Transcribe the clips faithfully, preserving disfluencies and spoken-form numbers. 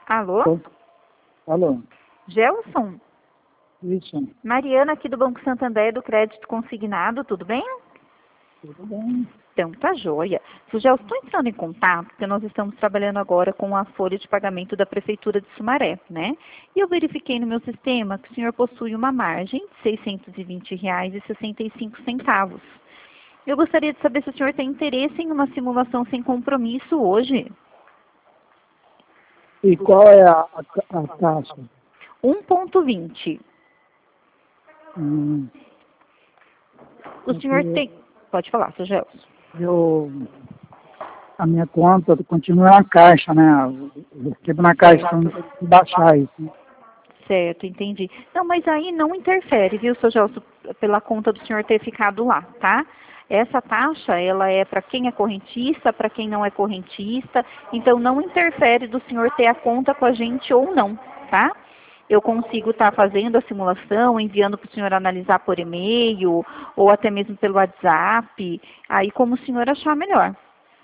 Alô? Tô. Alô? Gelson? Isso. Mariana aqui do Banco Santander, do Crédito Consignado, tudo bem? Tudo bem. Então, tá joia. Seu Gelson, estou entrando em contato, porque nós estamos trabalhando agora com a folha de pagamento da Prefeitura de Sumaré, né? E eu verifiquei no meu sistema que o senhor possui uma margem de seiscentos e vinte reais e sessenta e cinco centavos. Eu gostaria de saber se o senhor tem interesse em uma simulação sem compromisso hoje. E qual é a, a, a taxa? um ponto vinte. Hum, O senhor porque tem... Pode falar, seu Gelson. eu, a minha conta continua na caixa, né? Eu recebo na caixa, então tem que baixar isso. Né? Certo, entendi. Não, mas aí não interfere, viu, seu Gelson, pela conta do senhor ter ficado lá, tá? Essa taxa, ela é para quem é correntista, para quem não é correntista, então não interfere do senhor ter a conta com a gente ou não, tá? Eu consigo estar fazendo a simulação, enviando para o senhor analisar por e-mail, ou até mesmo pelo WhatsApp, aí como o senhor achar melhor.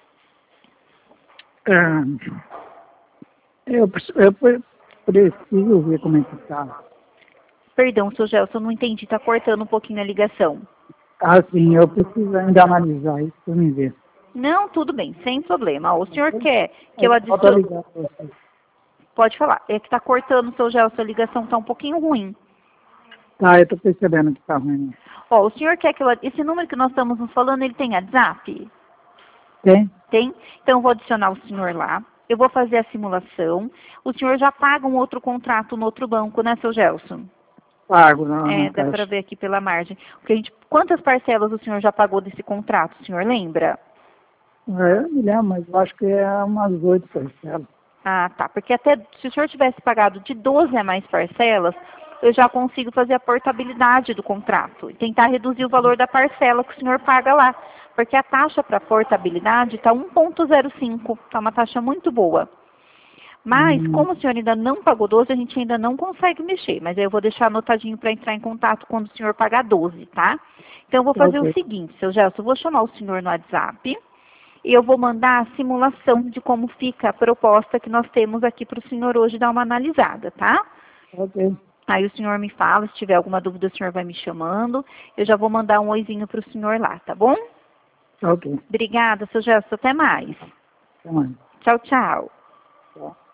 É, eu, preciso- eu pre- preciso ver como é que tá. Perdão, seu Gelson, eu não entendi, está cortando um pouquinho a ligação. Assim, eu preciso ainda analisar isso para me ver. Não, tudo bem, sem problema. O senhor quer que eu Eu volto a adicione... ligar para você. Pode falar. É que está cortando, seu Gelson, a ligação está um pouquinho ruim. Tá, eu estou percebendo que tá ruim. Né? Ó, o senhor quer que eu... Esse número que nós estamos nos falando, ele tem WhatsApp? Tem? Tem? Então, eu vou adicionar o senhor lá. Eu vou fazer a simulação. O senhor já paga um outro contrato no outro banco, né, seu Gelson? Pago na, É, na dá para caixa. ver aqui pela margem. Porque a gente... Quantas parcelas o senhor já pagou desse contrato, o senhor lembra? É, eu me lembro, mas eu acho que é umas oito parcelas. Ah, tá. Porque até se o senhor tivesse pagado de doze a mais parcelas, eu já consigo fazer a portabilidade do contrato e tentar reduzir o valor da parcela que o senhor paga lá. Porque a taxa para portabilidade está um ponto zero cinco, está uma taxa muito boa. Mas, Hum, como o senhor ainda não pagou doze, a gente ainda não consegue mexer. Mas aí eu vou deixar anotadinho para entrar em contato quando o senhor pagar doze, tá? Então, eu vou fazer o ok. seguinte, seu Gelson, eu vou chamar o senhor no WhatsApp e eu vou mandar a simulação de como fica a proposta que nós temos aqui para o senhor hoje dar uma analisada, tá? Ok. Aí o senhor me fala, se tiver alguma dúvida, o senhor vai me chamando. Eu já vou mandar um oizinho para o senhor lá, tá bom? Ok. Obrigada, seu Gelson. Até mais. Até mais. Tchau, tchau. Tchau.